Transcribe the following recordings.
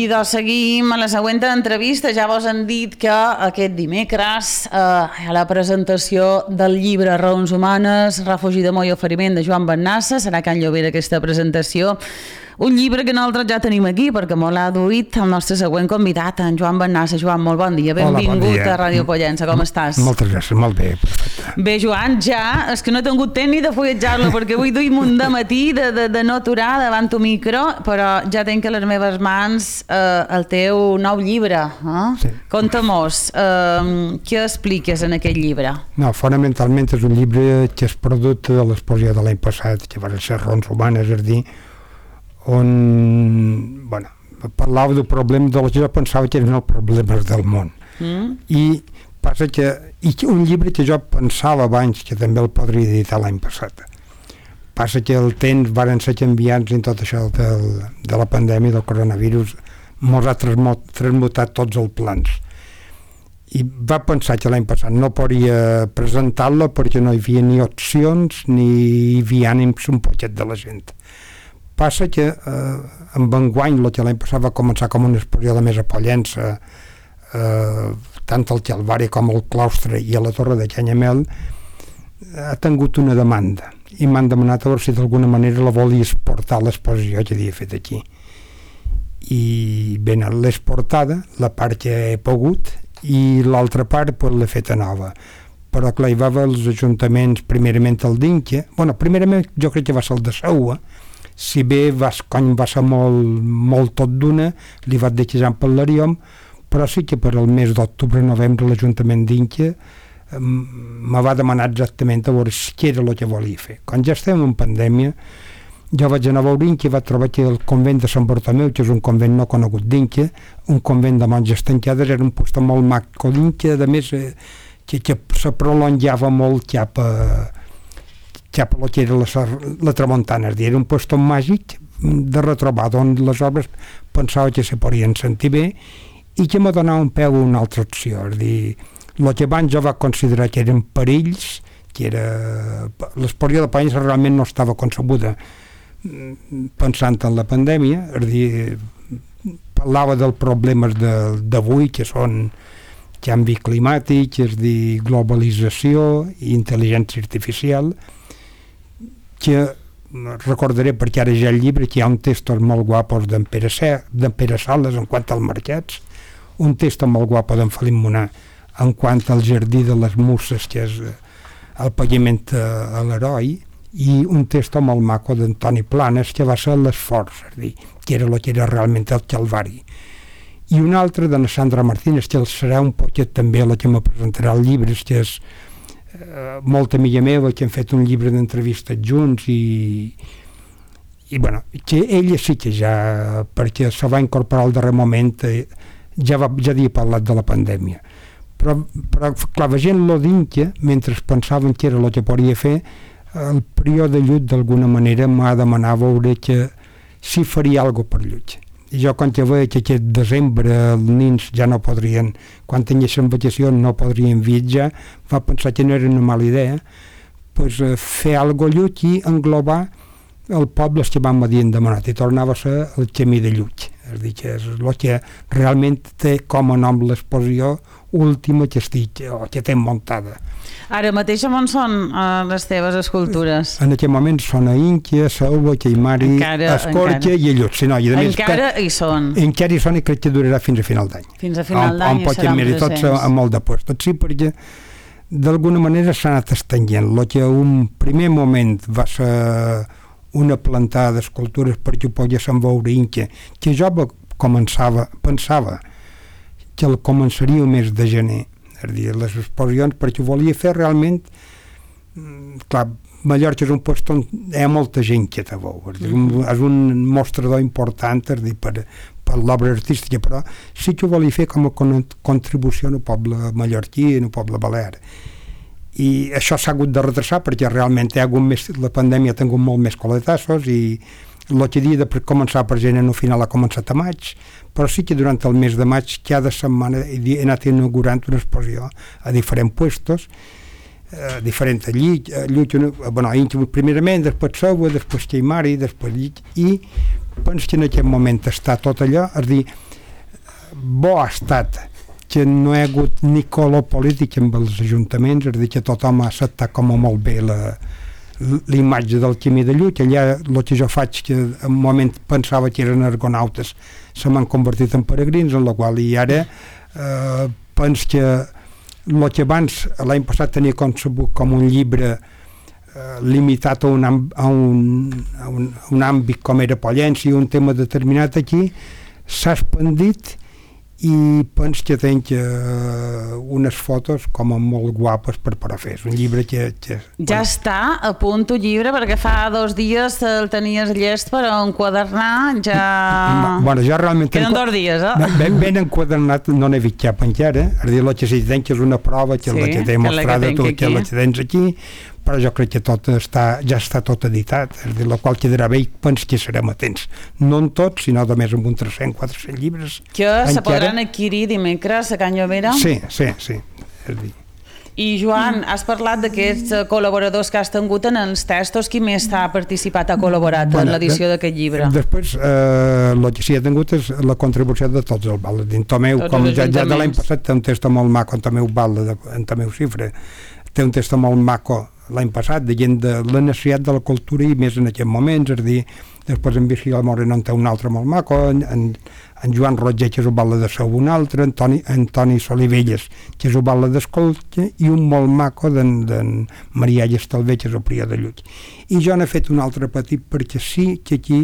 I doncs seguim a la següent entrevista. Ja vos han dit que aquest dimecres hi ha la presentació del llibre Raons Humanes, Refugi d'amor i oferiment de Joan Bennassa. Serà a Can Llobera aquesta presentació. Un llibre que nosaltres ja tenim aquí perquè molt l'ha duit el nostre següent convidat, en Joan Bennassa. Joan, molt bon dia. Benvingut. Hola, bon dia. A Ràdio Pollença. Com estàs? Moltes gràcies, molt bé, perfecte. Bé, Joan, ja, és que no he tingut temps ni de fulletjar-lo perquè avui duim un dematí de no aturar davant tu micro, però ja tenc a les meves mans el teu nou llibre. Sí. Conta-mos, què expliques en aquest llibre? No, fonamentalment és un llibre que és producte de l'exposició de l'any passat, que van ser Raons Humanes, és a dir, on, bueno, parlava del problema de jo pensava que eren els problemes del món. I passa que un llibre que jo pensava abans que també el podria editar l'any passat. Passa que el temps varen ser canviants en tot això de la pandèmia del coronavirus, mos ha transmutat tots els plans. I va pensar que l'any passat no podria presentar-la perquè no hi havia ni opcions ni hi havia ànims un poquet de la gent. Passa que amb enguany, el que l'any passat va començar com una exposició de més a Pollença, tant al Calvari com al claustre i a la Torre de Canyamel, ha tingut una demanda i m'han demanat a veure si d'alguna manera la volia exportar a l'exposició que havia fet aquí. I bé, l'he exportada, la part que he pogut, i l'altra part pues, l'he feta nova. Però clar, hi va haver els ajuntaments, primerament el d'Inca, bueno, primerament jo crec que va ser el de Seua, si bé va ser molt tot d'una, li vaig deixar en parlaríem, però sí que per al mes d'octubre-novembre l'Ajuntament d'Inca me va demanar exactament a veure què era el que volia fer. Quan ja estem en pandèmia, jo vaig anar a veure Inca i vaig trobar que el convent de Sant Bartomeu, que és un convent no conegut d'Inca, un convent de monges tancades, era un lloc molt maco d'Inca, a més que se prolongava molt cap a lo que era la tramuntana, és a dir, era un lloc màgic de retrobar, on les obres pensava que se podien sentir bé i que m'ha donat un peu a una altra opció, és a dir, el que abans jo va considerar que eren perills, que era l'exposició de Pollença realment no estava concebuda pensant en la pandèmia, és a dir, parlava dels problemes d'avui, que són canvi climàtic, és a dir, globalització i intel·ligència artificial, que recordaré perquè ara ja el llibre que hi ha un textos molt guapos d'en Pere Sales en quant als mercats, un text molt guapo d'en Felip Monar en quant al jardí de les Muses, que és el pagament a l'heroi, i un text molt maco d'Antoni Planes, que va ser l'esforç, és a dir, que era el que era realment el Calvari. I un altre de Sandra Martínez, que serà un poquet també la que me presentarà el llibre, que és molta amiga meva, que hem fet un llibre d'entrevistes junts i bueno, que ella sí que ja, perquè se va incorporar al darrer moment, ja havia parlat de la pandèmia. Però clar, veient lo d'Inca, mentre pensaven que era el que podia fer, el prior de Llull d'alguna manera m'ha demanat veure que si faria alguna cosa per Llull. I jo quan ja veia que aquest desembre els nins ja no podrien, quan tinguessin vacacions no podrien viatjar, va pensar que no era una mala idea, pues, fer alguna cosa a Llull i englobar el poble que vam dir demanat, i tornava a ser el camí de Llull. És a dir, que és el que realment té com a nom l'exposició última que té muntada. Ara mateix on són les teves escultures? En aquest moment són a Inca, Selva, Caimari, Escorca i a Llull. Sí, no, encara hi són? Encara hi són i crec que durarà fins a final d'any. Fins a final d'any hi seran presents. Tots amb molt de puestos. Sí, perquè d'alguna manera s'ha anat estenguent. El que un primer moment va ser una plantada d'escultures perquè ho poguéssim veure Inca, que jo pensava que el començaria el mes de gener, és a dir, les exposicions, perquè ho volia fer realment, clar, Mallorca és un lloc on hi ha molta gent que te veu, és un mostrador important, és a dir, per l'obra artística, però sí que ho volia fer com a contribució al poble mallorquí i al poble balear. I això s'ha hagut de retrasar perquè realment la pandèmia ha tingut molt més coletassos i el que dia de començar per gener no final ha començat a maig, però sí que durant el mes de maig cada setmana he anat inaugurant una exposició a diferents puestos, diferents allí, primerament, després Seua, després Caimari, després Llich, i penso que en aquest moment està tot allò, és a dir, bo ha estat que no hi ha hagut ni color polític amb els ajuntaments, és a dir, que tothom ha acceptat com a molt bé l'imatge del Camí de Llull. Allà el que jo faig, que en un moment pensava que eren argonautes, se m'han convertit en peregrins, en la qual i ara penso que el que abans l'any passat tenia concebut com un llibre limitat a un àmbit com era Pollença, un tema determinat, aquí s'ha expandit i penso que tenc unes fotos com a molt guapes per a fer. És un llibre que ja està a punt el llibre, perquè fa 2 dies el tenies llest per enquadernar, ja... Bueno, jo realment... Queden 2 dies, Ben enquadernat no n'he vist cap encara, és a dir, el que sí tenc és una prova, que la que t'he mostrada tu, que la que tens aquí, però jo crec que ja està tot editat, és a dir, la qual quedarà bé i penso que serem atents. No en tots, sinó només amb un 300-400 llibres. Que se podran adquirir dimecres a Can Llobera? Sí. És a dir. I Joan, has parlat d'aquests col·laboradors que has tingut en els textos. Qui més ha participat, ha col·laborat en l'edició d'aquest llibre? Després, el que sí ha tingut és la contribució de tots els vals. En Tomeu, com ja de l'any passat, té un text molt maco, en Tomeu Val, en Tomeu Xifra, té un text molt maco l'any passat, de gent de la necessitat de la cultura i més en aquests moments, és a dir, després en Virgili Moreno en té un altre molt maco, en Joan Roger, que és un balla de Seu, un altre, Antoni Solivelles, que és un balla d'Escolta, i un molt maco d'en Marià Estalvé, que és el Prior de Llull. I jo n'he fet un altre petit, perquè sí que aquí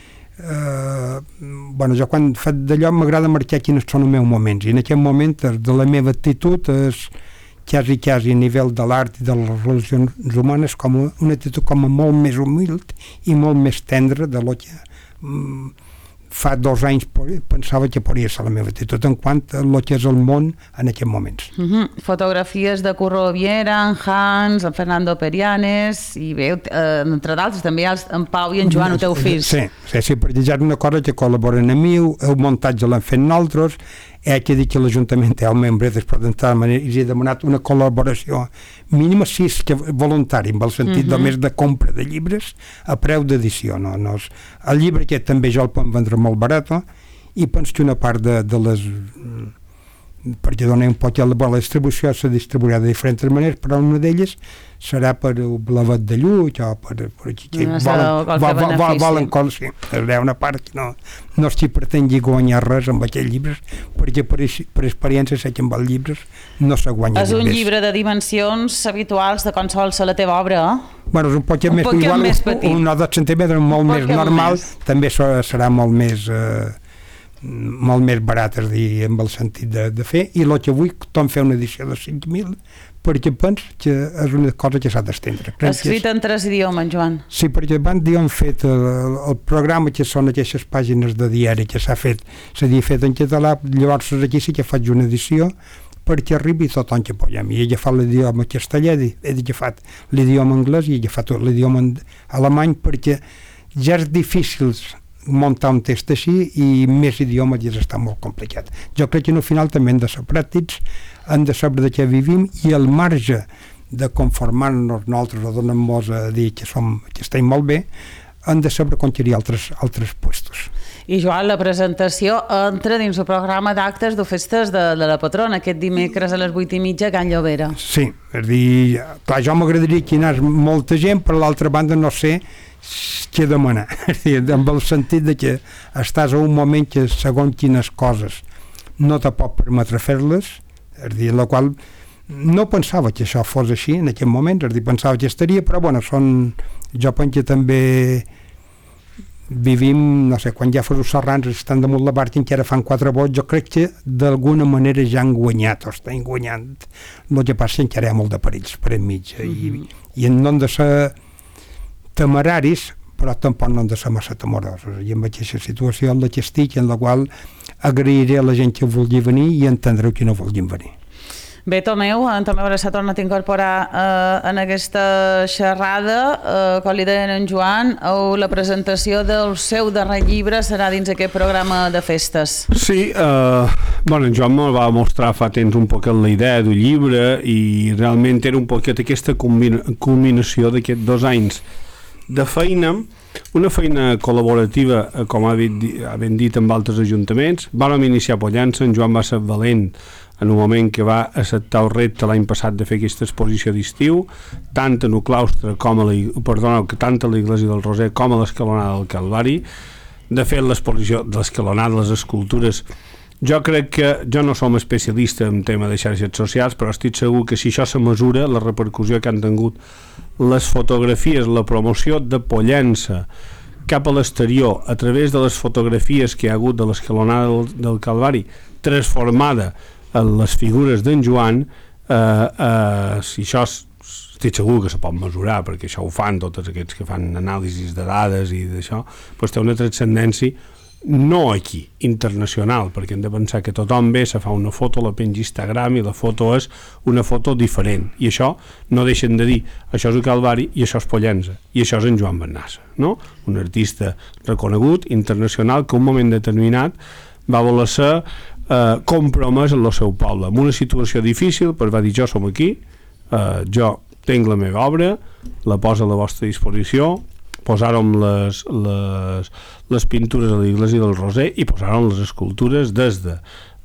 jo quan faig d'allò m'agrada marcar quins són els meus moments, i en aquest moment de la meva actitud és quasi a nivell de l'art i de les relacions humanes com una actitud com a molt més humil i molt més tendra de lo que fa 2 anys pensava que podria ser la meva actitud en quant a lo que és el món en aquests moments. Fotografies de Curro Viera, en Hans, en Fernando Perianes i bé, entre d'altres també en Pau i en Joan, el teu fill. Sí, perquè ja és una cosa que col·laboren amb mi, el muntatge l'han fet nosaltres, que dir que l'Ajuntament té el membre després d'entrar i he demanat una col·laboració mínima, sí, que voluntari, en el sentit només de compra de llibres a preu d'edició. El llibre aquest també jo el puc vendre molt barat i penso que una part de les... perquè donem un poc la distribució se distribuirà de diferents maneres, però una d'elles serà per el Blavet de Llull o per aquí volen sí, hi ha una part que no s'hi pretengui guanyar res amb aquests llibres, perquè per experiència sé que amb els llibres no se guanya és un llibre de dimensions habituals de qualsevol la teva obra, Bueno, és un poc més petit, un 9 centímetres molt més normal, també serà molt més barat, és a dir, amb el sentit de fer, i el que vull tom fer una edició de 5.000 perquè penso que és una cosa que s'ha d'estendre. Escrit en 3 idiomes, Joan. Sí, perquè abans hem fet el programa, que són aquestes pàgines de diari que s'havia fet en català, llavors aquí sí que faig una edició perquè arribi tothom que podem. I he agafat l'idioma castellà, he agafat l'idioma anglès i he agafat l'idioma alemany, perquè ja és difícil muntar un text així i més idiomes ja està molt complicat. Jo crec que al final també hem de ser pràctics, hem de saber de què vivim i al marge de conformar-nos nosaltres o donar-nos a dir que estem molt bé, hem de saber conquerir altres puestos. I Joan, la presentació entra dins el programa d'actes de festes de la patrona, aquest dimecres a les 8:30 a Can Llobera. Sí, és a dir, clar, jo m'agradaria que hi anés molta gent, per l'altra banda no sé què demanar, amb el sentit de que estàs a un moment que segons quines coses no te pot permetre fer-les, és a dir, la qual no pensava que això fos així en aquest moment, és a dir, pensava que estaria, però bueno, jo penso que també vivim, no sé, quan ja fos els serrans estan damunt la barca i encara fan 4 vots, jo crec que d'alguna manera ja han guanyat o estan guanyant, el que passa que encara hi ha molt de perills per enmig i no han de ser temeraris, però tampoc no han de ser massa temorosos, i en aquesta situació en la que estic, en la qual agrairé a la gent que vulgui venir i entendreu que no vulguin venir. Bé, Tomeu ara s'ha tornat a incorporar en aquesta xerrada, com li deien en Joan, la presentació del seu darrer llibre serà dins aquest programa de festes. Sí, en Joan me va mostrar fa temps un poc la idea del llibre i realment era un poquet aquesta culminació d'aquests 2 anys de feina, una feina col·laborativa, com havent dit amb altres ajuntaments. Vam iniciar a Pollença, en Joan va ser valent en un moment que va acceptar el repte l'any passat de fer aquesta exposició d'estiu, tant en el claustre tant a l'Església del Roser com a l'Escalonada del Calvari. De fet, l'exposició de l'Escalonada, les escultures, jo crec que jo no som especialista en tema de xarxes socials, però estic segur que si això se mesura, la repercussió que han tingut les fotografies, la promoció de Pollença cap a l'exterior a través de les fotografies que hi ha hagut de l'Escalonada del Calvari transformada en les figures d'en Joan, si això estic segur que se pot mesurar, perquè això ho fan tots aquests que fan anàlisis de dades i d'això, doncs té una transcendència no aquí, internacional, perquè hem de pensar que tothom ve, se fa una foto, la penja a Instagram i la foto és una foto diferent, i això no deixen de dir, això és el Calvari i això és Pollença, i això és en Joan Bennassa, no? Un artista reconegut, internacional, que en un moment determinat va voler ser compromès en el seu poble, en una situació difícil, però va dir, jo som aquí, jo tinc la meva obra, la poso a la vostra disposició, posàrem les pintures a l'Església del Roser i posàrem les escultures des de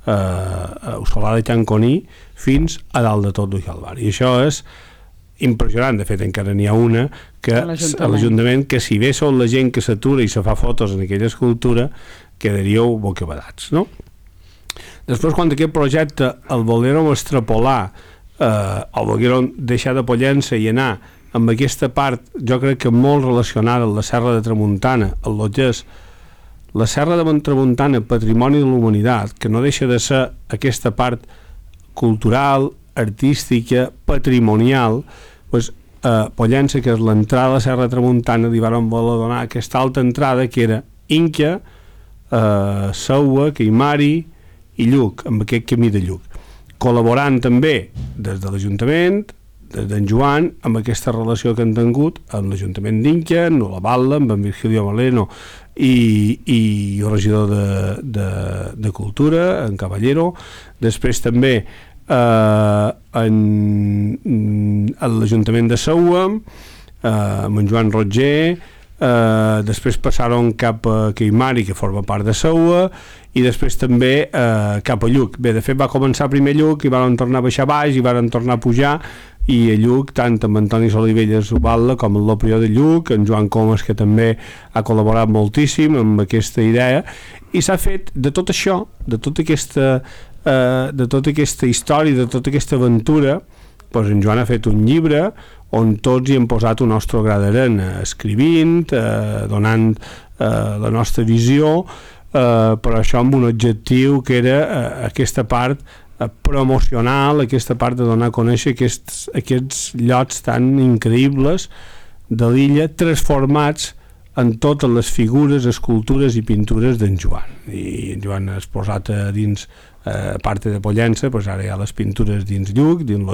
Solà de Canconí fins a dalt de tot el Calvari. I això és impressionant. De fet, encara n'hi ha una que a l'Ajuntament, que si bé són la gent que s'atura i se fa fotos en aquella escultura, quedaríeu bocabadats, no? Després, quan aquest projecte el volguérem extrapolar, el volguérem deixar de Pollença i anar amb aquesta part, jo crec que molt relacionada amb la Serra de Tramuntana, el que és la Serra de Tramuntana, patrimoni de la humanitat, que no deixa de ser aquesta part cultural, artística, patrimonial, doncs Pollença, que és l'entrada a la Serra de Tramuntana, li van voler donar aquesta altra entrada que era Inca, Seua, Caimari i Lluc, amb aquest camí de Lluc, col·laborant també des de l'Ajuntament, des d'en Joan, amb aquesta relació que han tingut amb l'Ajuntament d'Inca, amb la Batla, amb en Virgilio Maleno i el regidor de Cultura, en Caballero. Després també en l'Ajuntament de Seua, amb en Joan Roger, després passaron cap a Caimari, que forma part de Seua, i després també cap a Lluc. Bé, de fet va començar primer Lluc i van tornar a baixar baix i van tornar a pujar, i a Lluc, tant amb Antoni Solivelles Ubalda com el Loprió de Lluc, en Joan Comas, que també ha col·laborat moltíssim amb aquesta idea, i s'ha fet de tot això, de tota aquesta història, de tota aquesta aventura, doncs en Joan ha fet un llibre on tots hi hem posat un nostre gra d'arena, escrivint, donant la nostra visió, però això amb un objectiu que era aquesta part promocional, aquesta part de donar a conèixer aquests llocs tan increïbles de l'illa, transformats en totes les figures, escultures i pintures d'en Joan. I en Joan ha posat dins, a part de Pollença, doncs ara hi ha les pintures dins Lluc, dins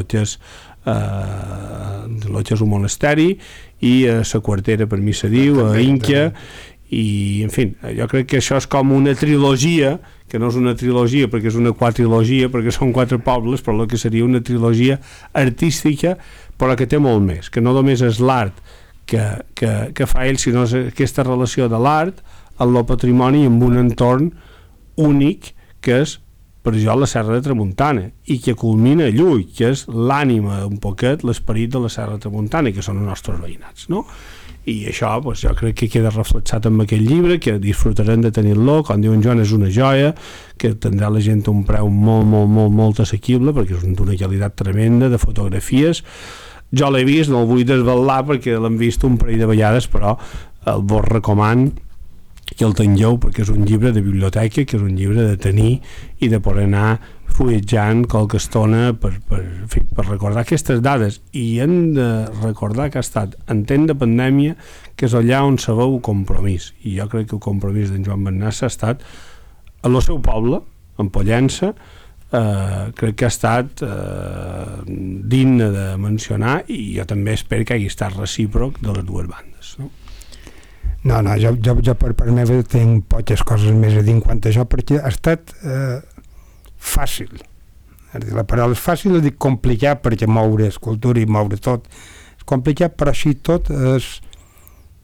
l'Otges un monasteri, i a la Quartera, per mi se diu, a Inca, i en fi, jo crec que això és com una trilogia, que no és una trilogia perquè és una quatrilogia, perquè són 4 pobles, però el que seria una trilogia artística, però que té molt més, que no només és l'art que fa ell, sinó aquesta relació de l'art amb el patrimoni, amb un entorn únic que és, per jo, la Serra de Tramuntana, i que culmina a Lluc, que és l'ànima, un poquet, l'esperit de la Serra de Tramuntana, que són els nostres veïnats, no? I això, doncs, jo crec que queda reflexat en aquest llibre, que disfrutarem de tenir-lo. Com diu en Joan, és una joia, que tindrà la gent a un preu molt assequible, perquè és d'una qualitat tremenda, de fotografies. Jo l'he vist, no el vull desvelar perquè l'hem vist un parell de vegades, però el vos recoman que el tingueu, perquè és un llibre de biblioteca, que és un llibre de tenir i de poder anar fullejant qualque estona per recordar aquestes dades. I hem de recordar que ha estat en temps de pandèmia, que és allà on se veu compromís, i jo crec que el compromís d'en Joan Bennassa ha estat en el seu poble, en Pollença. Crec que ha estat digne de mencionar, i jo també espero que hagi estat recíproc de les dues bandes, no? No, jo per meva tinc poques coses més a dir en quant a això, perquè ha estat fàcil. La paraula és fàcil, és dir, complicat, perquè moure escultura i moure tot és complicat, però així tot és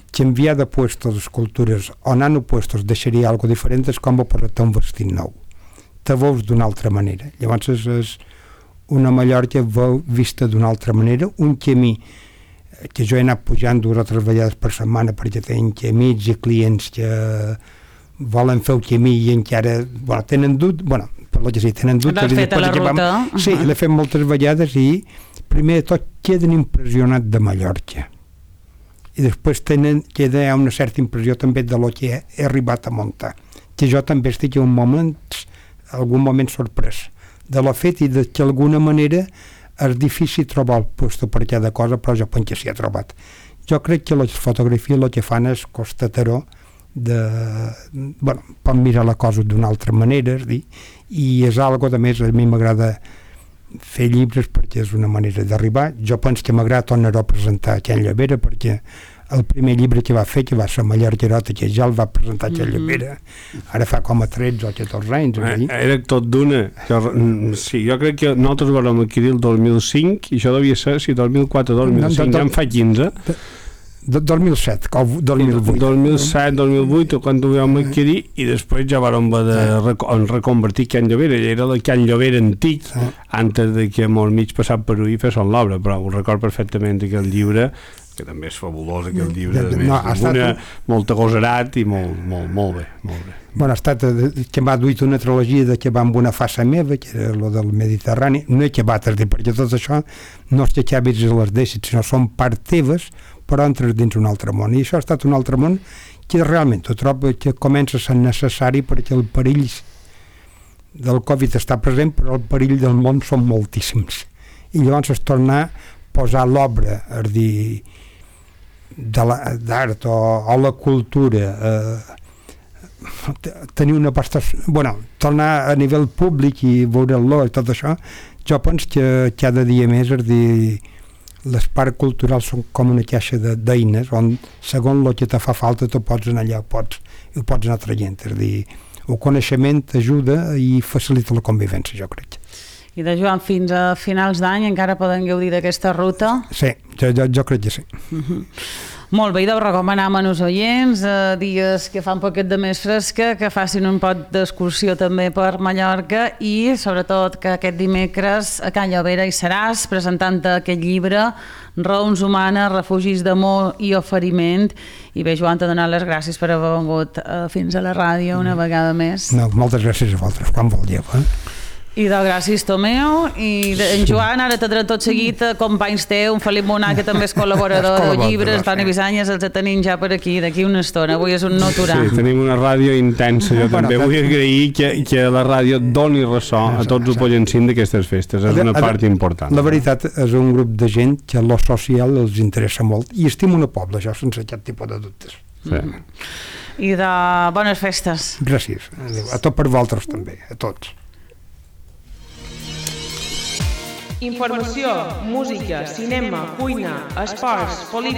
canviar de puesto les cultures o anar a puestos deixaria algo diferent, és com portar un vestit nou. Te veus d'una altra manera. Llavors és una Mallorca vista d'una altra manera, un camí que jo he anat pujant 2 o 3 vegades per setmana perquè tinc amics i clients que volen fer el camí i encara tenen dut, per lo que sí, tenen dut. L'has fet a la ruta? Sí, l'he fet moltes vegades i primer de tot queden impressionats de Mallorca i després queda una certa impressió també de lo que he arribat a muntar, que jo també estic en algun moment sorprès de lo fet i de que d'alguna manera és difícil trobar el puesto per cada cosa, però jo penso que s'hi ha trobat. Jo crec que les fotografies el que fan és constatar-ho pot mirar la cosa d'una altra manera, i és algo, a més, a mi m'agrada fer llibres perquè és una manera d'arribar. Jo penso que m'agrada tornar a presentar a Can Llavera, perquè el primer llibre que va fer, que va ser Mallorca Eròtica, ja el va presentar a Can Llavera, ara fa com a 13 o 14 anys. Era tot d'una. Sí, jo crec que nosaltres vam adquirir el 2005 i això devia ser, 2004 o 2005, ja en fa 15. 2007 o 2008. 2007, 2008, quan ho vam adquirir, i després ja vam haver de reconvertir Can Llavera, ja era el Can Llavera antic, antes de que molt mig passat per i fes l'obra, però ho record perfectament aquell llibre, que també és fabulós aquell llibre, molt agosarat i molt bé. Ha estat que m'ha duit una trilogia que va amb una faça meva, que era lo del Mediterrani, no he acabat, perquè tot això no és que acabis i les deixis, sinó són part teves, però entres dins un altre món, i això ha estat un altre món que realment ho trobo que comença a ser necessari, perquè el perill del Covid està present, però el perill del món són moltíssims, i llavors es torna a posar l'obra, és dir, d'art o la cultura, tenir una prestació, tornar a nivell públic i veure-lo i tot això, jo penso que cada dia més, és dir, les parts culturals són com una caixa d'eines on segons el que te fa falta tu pots anar allà, ho pots anar traient, és dir, el coneixement ajuda i facilita la convivència, jo crec. I de Joan, fins a finals d'any encara poden gaudir d'aquesta ruta? Sí, jo crec que sí. Molt bé, i deu recomanar a els oients dies que fa un poquet de més fresca, que facin un pot d'excursió també per Mallorca i sobretot que aquest dimecres a Can Llavera hi seràs presentant aquest llibre Raons humanes, refugis d'amor i oferiment. I bé, Joan, t'he donat les gràcies per haver vingut fins a la ràdio una vegada més. No, moltes gràcies a vosaltres, quan volíeu. I de gràcies, Tomeu. I en Joan, ara tindrem tot seguit companys teu, un Felip Monà, que també és col·laborador de llibres, Toni Bisanyes, els tenim ja per aquí, d'aquí una estona. Avui és un no aturar. Sí, tenim una ràdio intensa. Jo també vull agrair que la ràdio doni ressò a tots els pollancins d'aquestes festes. És una part important. La veritat, és un grup de gent que lo social els interessa molt i estima un poble, això, sense aquest tipus de dubtes. I de bones festes. Gràcies. A tot per vosaltres també, a tots. Informació, música, cinema, cuina, esports, política.